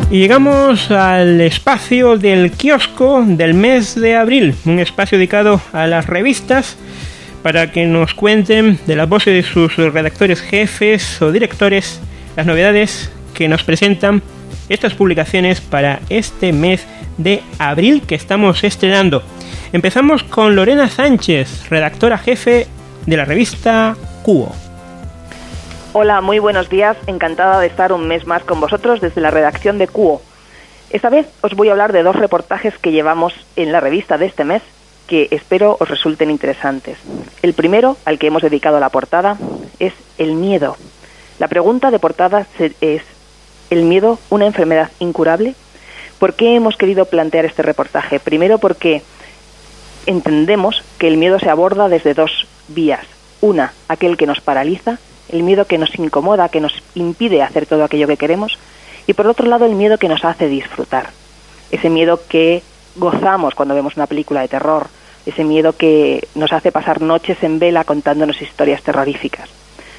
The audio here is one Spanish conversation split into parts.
Y llegamos al espacio del kiosco del mes de abril, un espacio dedicado a las revistas para que nos cuenten de las voces de sus redactores jefes o directores las novedades que nos presentan estas publicaciones para este mes de abril que estamos estrenando. Empezamos con Lorena Sánchez, redactora jefe de la revista Cuo. Hola, muy buenos días. Encantada de estar un mes más con vosotros desde la redacción de Cuo. Esta vez os voy a hablar de dos reportajes que llevamos en la revista de este mes que espero os resulten interesantes. El primero, al que hemos dedicado la portada, es el miedo. La pregunta de portada es: ¿el miedo una enfermedad incurable? ¿Por qué hemos querido plantear este reportaje? Primero porque entendemos que el miedo se aborda desde dos vías. Una, aquel que nos paraliza, el miedo que nos incomoda, que nos impide hacer todo aquello que queremos, y por otro lado el miedo que nos hace disfrutar. Ese miedo que gozamos cuando vemos una película de terror, ese miedo que nos hace pasar noches en vela contándonos historias terroríficas.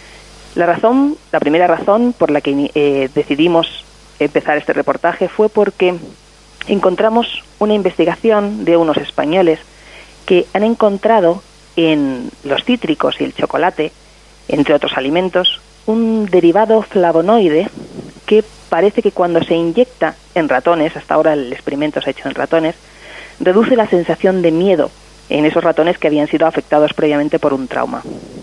La primera razón por la que decidimos empezar este reportaje fue porque encontramos una investigación de unos españoles que han encontrado en los cítricos y el chocolate, entre otros alimentos, un derivado flavonoide que parece que cuando se inyecta en ratones, hasta ahora el experimento se ha hecho en ratones, reduce la sensación de miedo en esos ratones que habían sido afectados previamente por un trauma.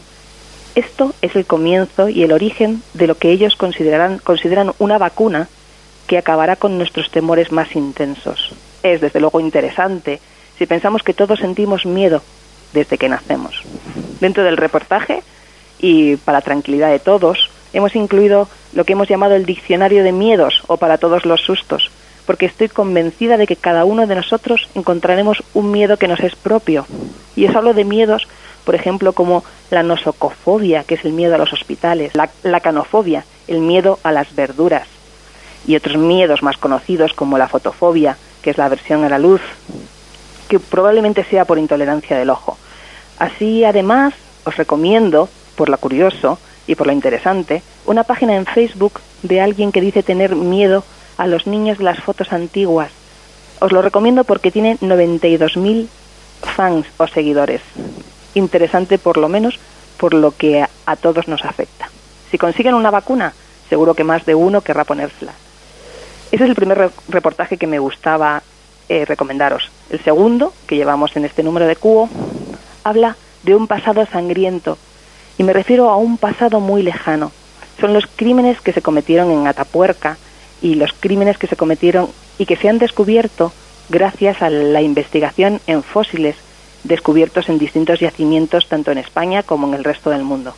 Esto es el comienzo y el origen de lo que ellos consideran una vacuna que acabará con nuestros temores más intensos. Es desde luego interesante si pensamos que todos sentimos miedo desde que nacemos. Dentro del reportaje, y para tranquilidad de todos, hemos incluido lo que hemos llamado el diccionario de miedos o para todos los sustos, porque estoy convencida de que cada uno de nosotros encontraremos un miedo que nos es propio. Y os hablo de miedos, por ejemplo, como la nosocofobia, que es el miedo a los hospitales, la canofobia, el miedo a las verduras, y otros miedos más conocidos como la fotofobia, que es la aversión a la luz, que probablemente sea por intolerancia del ojo. Así, además, os recomiendo, por lo curioso y por lo interesante, una página en Facebook de alguien que dice tener miedo a los niños de las fotos antiguas. Os lo recomiendo porque tiene 92.000 fans o seguidores. Interesante por lo menos por lo que a todos nos afecta. Si consiguen una vacuna, seguro que más de uno querrá ponérsela. Ese es el primer reportaje que me gustaba recomendaros. El segundo, que llevamos en este número de Cuo, habla de un pasado sangriento, y me refiero a un pasado muy lejano. Son los crímenes que se cometieron en Atapuerca y los crímenes que se cometieron y que se han descubierto gracias a la investigación en fósiles descubiertos en distintos yacimientos tanto en España como en el resto del mundo.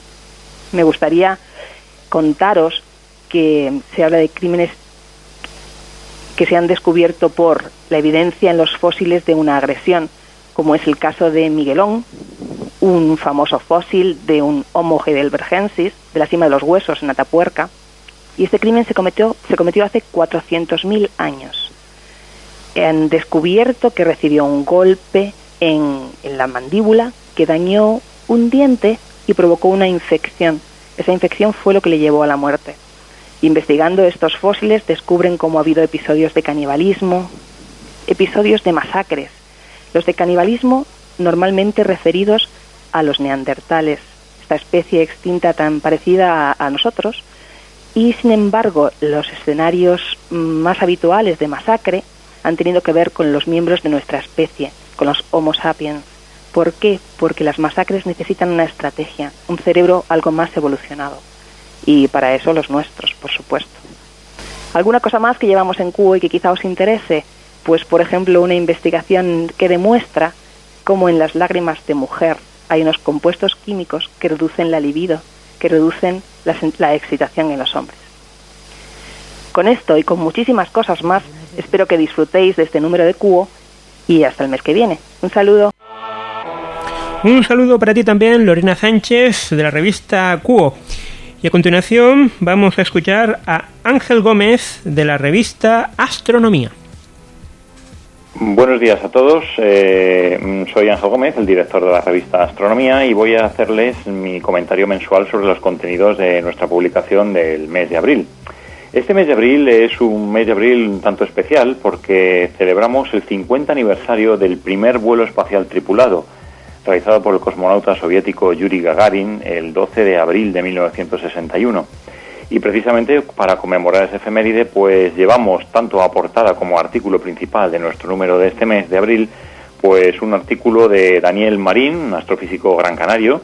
Me gustaría contaros que se habla de crímenes que se han descubierto por la evidencia en los fósiles de una agresión, como es el caso de Miguelón, un famoso fósil de un Homo heidelbergensis, de la cima de los huesos en Atapuerca, y este crimen se cometió hace 400.000 años. Han descubierto que recibió un golpe en la mandíbula que dañó un diente y provocó una infección. Esa infección fue lo que le llevó a la muerte. Investigando estos fósiles descubren cómo ha habido episodios de canibalismo, episodios de masacres. Los de canibalismo normalmente referidos a los neandertales, esta especie extinta tan parecida a nosotros, y sin embargo los escenarios más habituales de masacre han tenido que ver con los miembros de nuestra especie, con los Homo sapiens. ¿Por qué? Porque las masacres necesitan una estrategia, un cerebro algo más evolucionado, y para eso los nuestros, por supuesto. ¿Alguna cosa más que llevamos en Cuo y que quizá os interese? Pues, por ejemplo, una investigación que demuestra cómo en las lágrimas de mujer hay unos compuestos químicos que reducen la libido, que reducen la excitación en los hombres. Con esto y con muchísimas cosas más, espero que disfrutéis de este número de Cuo y hasta el mes que viene. Un saludo. Un saludo para ti también, Lorena Sánchez, de la revista Cuo. Y a continuación vamos a escuchar a Ángel Gómez, de la revista Astronomía. Buenos días a todos, soy Ángel Gómez, el director de la revista Astronomía, y voy a hacerles mi comentario mensual sobre los contenidos de nuestra publicación del mes de abril. Este mes de abril es un mes de abril un tanto especial porque celebramos el 50 aniversario del primer vuelo espacial tripulado, realizado por el cosmonauta soviético Yuri Gagarin el 12 de abril de 1961. Y precisamente para conmemorar esa efeméride, pues llevamos tanto a portada como artículo principal de nuestro número de este mes de abril, pues un artículo de Daniel Marín, un astrofísico gran canario,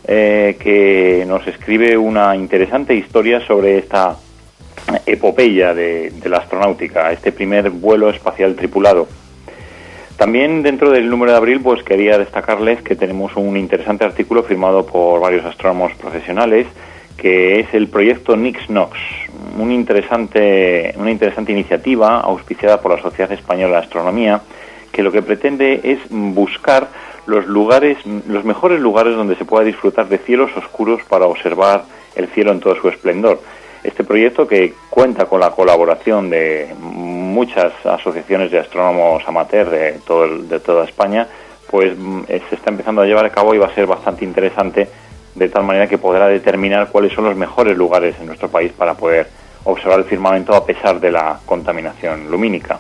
que nos escribe una interesante historia sobre esta epopeya de la astronáutica, este primer vuelo espacial tripulado. También dentro del número de abril, pues quería destacarles que tenemos un interesante artículo firmado por varios astrónomos profesionales, que es el proyecto Nix-Nox, una interesante iniciativa auspiciada por la Sociedad Española de Astronomía, que lo que pretende es buscar los mejores lugares donde se pueda disfrutar de cielos oscuros para observar el cielo en todo su esplendor. Este proyecto, que cuenta con la colaboración de muchas asociaciones de astrónomos amateurs de toda España, pues se está empezando a llevar a cabo y va a ser bastante interesante, de tal manera que podrá determinar cuáles son los mejores lugares en nuestro país para poder observar el firmamento a pesar de la contaminación lumínica.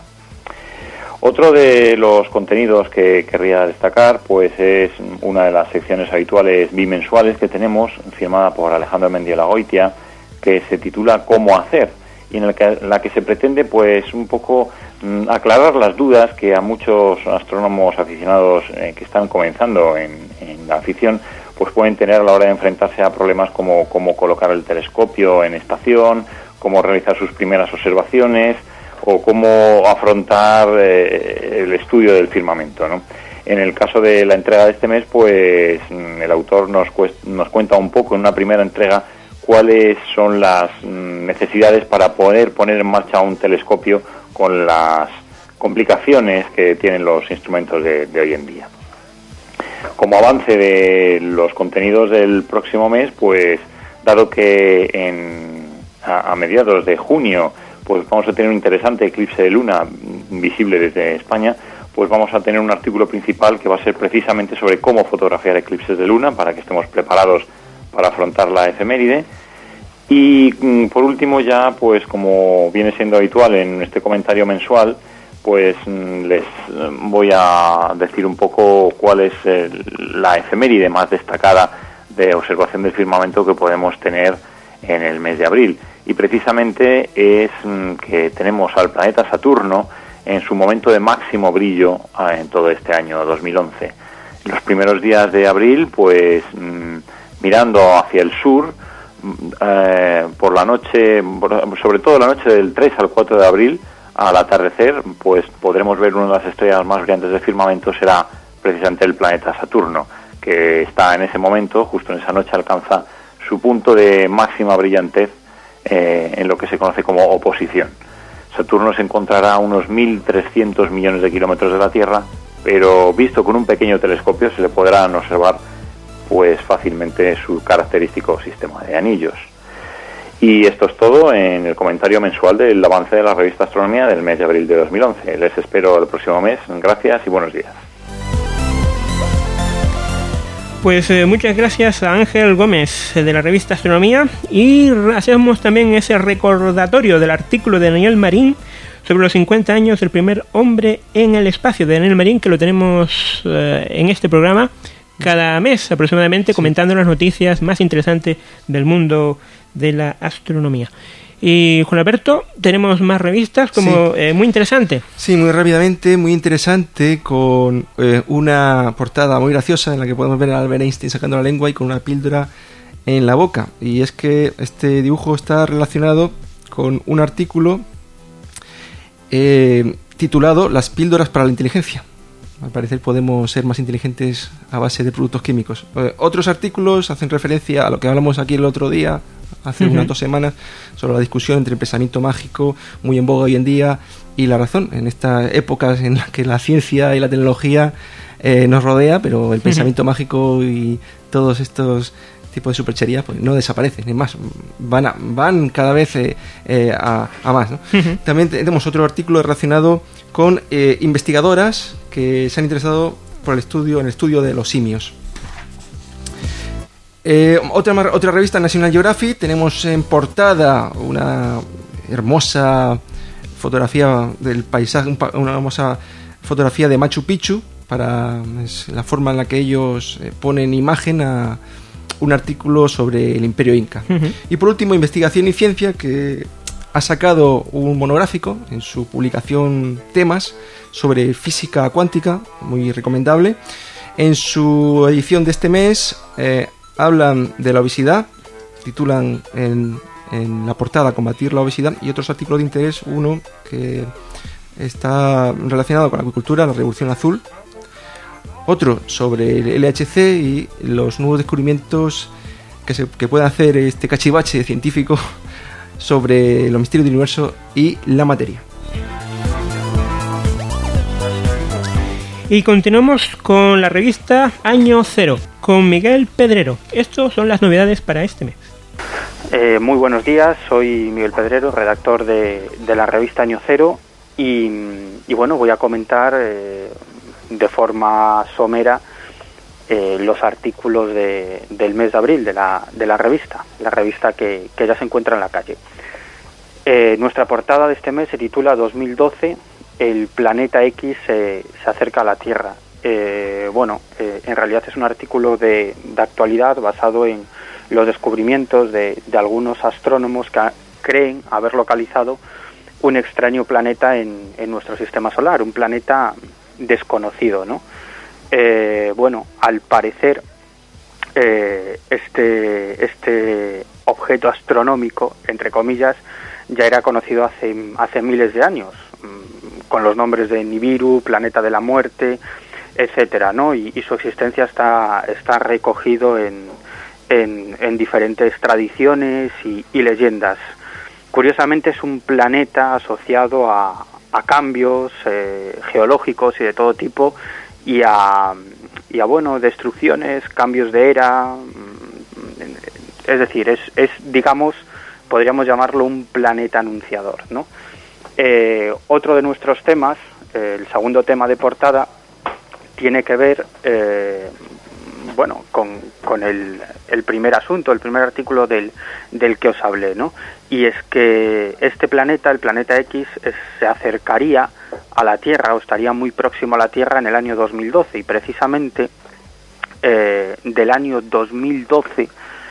Otro de los contenidos que querría destacar, pues es una de las secciones habituales bimensuales que tenemos, firmada por Alejandro Mendiolagoitia, que se titula ¿Cómo hacer?, y en la que se pretende pues un poco aclarar las dudas que a muchos astrónomos aficionados que están comenzando en la afición pues pueden tener a la hora de enfrentarse a problemas como cómo colocar el telescopio en estación, cómo realizar sus primeras observaciones o cómo afrontar el estudio del firmamento, ¿no? En el caso de la entrega de este mes, pues el autor nos cuenta un poco en una primera entrega cuáles son las necesidades para poder poner en marcha un telescopio con las complicaciones que tienen los instrumentos de hoy en día. Como avance de los contenidos del próximo mes, pues dado que a mediados de junio pues vamos a tener un interesante eclipse de luna visible desde España, pues vamos a tener un artículo principal que va a ser precisamente sobre cómo fotografiar eclipses de luna para que estemos preparados para afrontar la efeméride. Y por último, ya pues como viene siendo habitual en este comentario mensual, pues les voy a decir un poco cuál es la efeméride más destacada de observación del firmamento que podemos tener en el mes de abril. Y precisamente es que tenemos al planeta Saturno en su momento de máximo brillo en todo este año 2011. En los primeros días de abril, pues mirando hacia el sur, por la noche, sobre todo la noche del 3 al 4 de abril, al atardecer, pues podremos ver una de las estrellas más brillantes del firmamento, será precisamente el planeta Saturno, que está en ese momento, justo en esa noche, alcanza su punto de máxima brillantez en lo que se conoce como oposición. Saturno se encontrará a unos 1.300 millones de kilómetros de la Tierra, pero visto con un pequeño telescopio se le podrán observar pues fácilmente su característico sistema de anillos. Y esto es todo en el comentario mensual del avance de la revista Astronomía del mes de abril de 2011. Les espero el próximo mes. Gracias y buenos días. Pues muchas gracias a Ángel Gómez de la revista Astronomía, y hacemos también ese recordatorio del artículo de Daniel Marín sobre los 50 años del primer hombre en el espacio, de Daniel Marín, que lo tenemos en este programa cada mes aproximadamente, comentando las noticias más interesantes del mundo de la astronomía. Y Juan Alberto, tenemos más revistas como muy interesante. Sí, muy rápidamente, muy interesante, con una portada muy graciosa en la que podemos ver a Albert Einstein sacando la lengua y con una píldora en la boca. Y es que este dibujo está relacionado con un artículo titulado Las píldoras para la inteligencia. Al parecer podemos ser más inteligentes a base de productos químicos. Otros artículos hacen referencia a lo que hablamos aquí el otro día, hace unas 2 semanas, sobre la discusión entre el pensamiento mágico, muy en boga hoy en día, y la razón, en estas épocas en las que la ciencia y la tecnología nos rodea, pero el pensamiento mágico y todos estos tipos de supercherías pues no desaparecen, es más, van cada vez a más, ¿no? También tenemos otro artículo relacionado con investigadoras que se han interesado en el estudio de los simios. Otra revista, National Geographic, tenemos en portada una hermosa fotografía del paisaje, una hermosa fotografía de Machu Picchu, es la forma en la que ellos ponen imagen a un artículo sobre el Imperio Inca. Y por último, Investigación y Ciencia, que ha sacado un monográfico en su publicación Temas sobre física cuántica, muy recomendable. En su edición de este mes hablan de la obesidad, titulan en la portada Combatir la obesidad, y otros artículos de interés, uno que está relacionado con la acuicultura, la revolución azul, otro sobre el LHC y los nuevos descubrimientos que puede hacer este cachivache científico sobre los misterios del universo y la materia. Y continuamos con la revista Año Cero, con Miguel Pedrero. Estas son las novedades para este mes. Muy buenos días, soy Miguel Pedrero, redactor de la revista Año Cero, y bueno, voy a comentar de forma somera los artículos del mes de abril de la revista que ya se encuentra en la calle. Nuestra portada de este mes se titula 2012, el planeta X se acerca a la Tierra. En realidad es un artículo de actualidad basado en los descubrimientos de algunos astrónomos que creen haber localizado un extraño planeta en nuestro sistema solar, un planeta desconocido, ¿no? Al parecer este objeto astronómico, entre comillas, ya era conocido hace miles de años, con los nombres de Nibiru, planeta de la muerte, etcétera, ¿no? Y su existencia está recogido en diferentes tradiciones y leyendas. Curiosamente es un planeta asociado a cambios geológicos y de todo tipo, y a destrucciones, cambios de era. Es decir, es digamos, podríamos llamarlo un planeta anunciador, ¿no? Otro de nuestros temas, el segundo tema de portada, tiene que ver con el primer asunto, el primer artículo del que os hablé, ¿no? Y es que este planeta, el planeta X, se acercaría a la Tierra, o estaría muy próximo a la Tierra en el año 2012, y precisamente del año 2012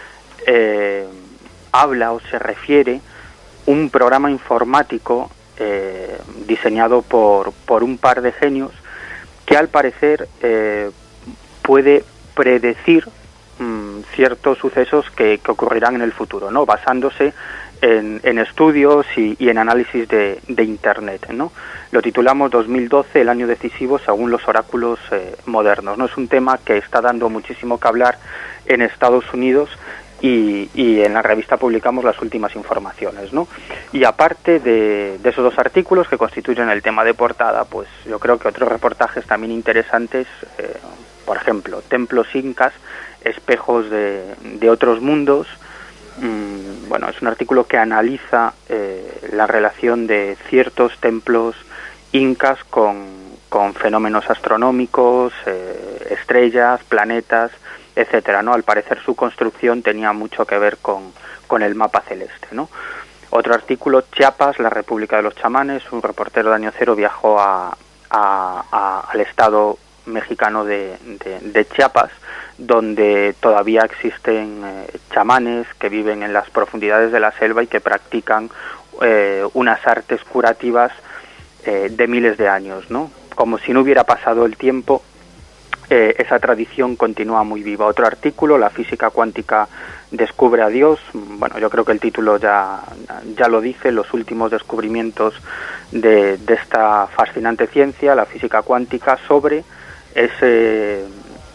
habla o se refiere un programa informático diseñado por un par de genios que al parecer puede predecir ciertos sucesos que ocurrirán en el futuro, ¿no? Basándose en estudios y en análisis de Internet, ¿no? Lo titulamos 2012, el año decisivo según los oráculos modernos, ¿no? Es un tema que está dando muchísimo que hablar en Estados Unidos, y en la revista publicamos las últimas informaciones, ¿no? Y aparte de esos dos artículos que constituyen el tema de portada, pues yo creo que otros reportajes también interesantes, por ejemplo, templos incas, espejos de otros mundos. Es un artículo que analiza la relación de ciertos templos incas con fenómenos astronómicos, estrellas, planetas, etcétera, ¿no? Al parecer su construcción tenía mucho que ver con el mapa celeste, ¿no? Otro artículo, Chiapas, la República de los Chamanes. Un reportero de Año Cero viajó al estado mexicano de Chiapas, donde todavía existen chamanes que viven en las profundidades de la selva y que practican unas artes curativas de miles de años, ¿no? Como si no hubiera pasado el tiempo, esa tradición continúa muy viva. Otro artículo, la física cuántica descubre a Dios. Bueno, yo creo que el título ya lo dice, los últimos descubrimientos de esta fascinante ciencia, la física cuántica, sobre ese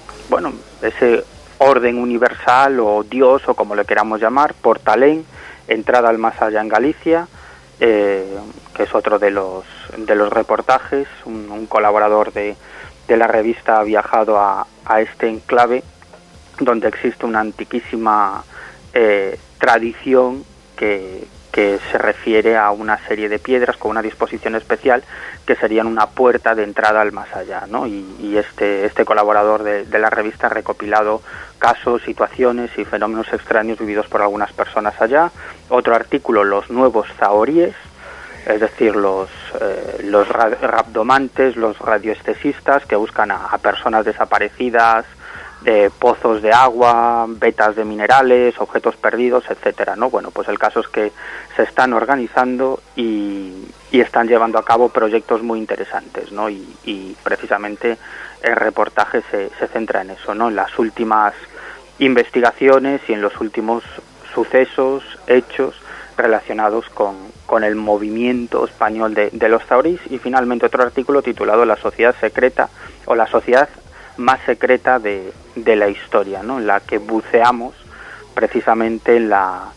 orden universal o Dios, o como le queramos llamar, Portalén, entrada al más allá en Galicia, que es otro de los reportajes. Un colaborador de la revista ha viajado a este enclave donde existe una antiquísima tradición que que se refiere a una serie de piedras con una disposición especial que serían una puerta de entrada al más allá, ¿no? Y este colaborador de la revista ha recopilado casos, situaciones y fenómenos extraños vividos por algunas personas allá. Otro artículo, los nuevos zahoríes, es decir, los rabdomantes, los radioestesistas que buscan a personas desaparecidas, de pozos de agua, vetas de minerales, objetos perdidos, etcétera, ¿no? Bueno, pues el caso es que se están organizando y están llevando a cabo proyectos muy interesantes, ¿no? Y precisamente el reportaje se centra en eso, ¿no? En las últimas investigaciones y en los últimos sucesos, hechos relacionados con el movimiento español de los zahoríes. Y finalmente otro artículo titulado La sociedad secreta o la sociedad más secreta de la historia, ¿no? En la que buceamos precisamente en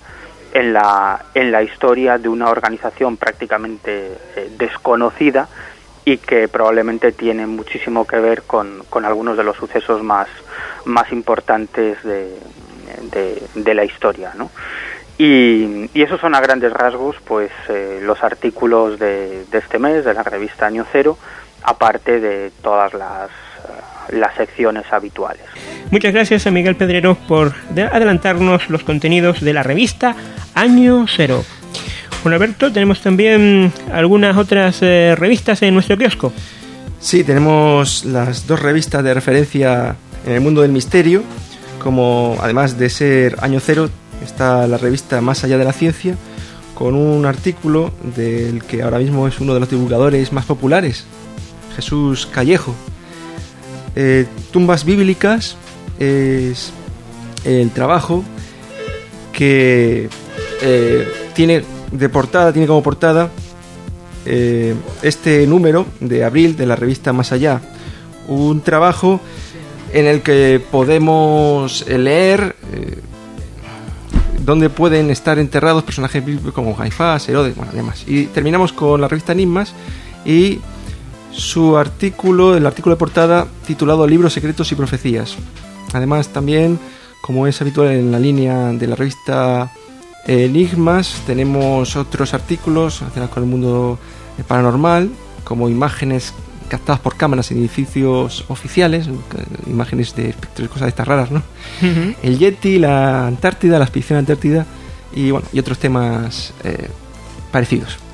la historia de una organización prácticamente desconocida y que probablemente tiene muchísimo que ver con algunos de los sucesos más importantes de la historia, ¿no? Y esos son a grandes rasgos pues los artículos de este mes de la revista Año Cero, aparte de todas las secciones habituales. Muchas gracias a Miguel Pedrero por adelantarnos los contenidos de la revista Año Cero. Juan Alberto, tenemos también algunas otras revistas en nuestro kiosco. Sí, tenemos las dos revistas de referencia en el mundo del misterio, como además de ser Año Cero, está la revista Más allá de la ciencia, con un artículo del que ahora mismo es uno de los divulgadores más populares, Jesús Callejo. Tumbas bíblicas es el trabajo que tiene como portada este número de abril de la revista Más Allá, un trabajo en el que podemos leer dónde pueden estar enterrados personajes bíblicos como Caifás, Herodes, bueno, demás. Y terminamos con la revista Enigmas y el artículo de portada titulado Libros secretos y profecías. Además también, como es habitual en la línea de la revista Enigmas, tenemos otros artículos relacionados con el mundo paranormal, como imágenes captadas por cámaras en edificios oficiales, imágenes de espectros y cosas de estas raras, ¿no? Uh-huh. El Yeti, la Antártida, la expedición a Antártida y otros temas parecidos.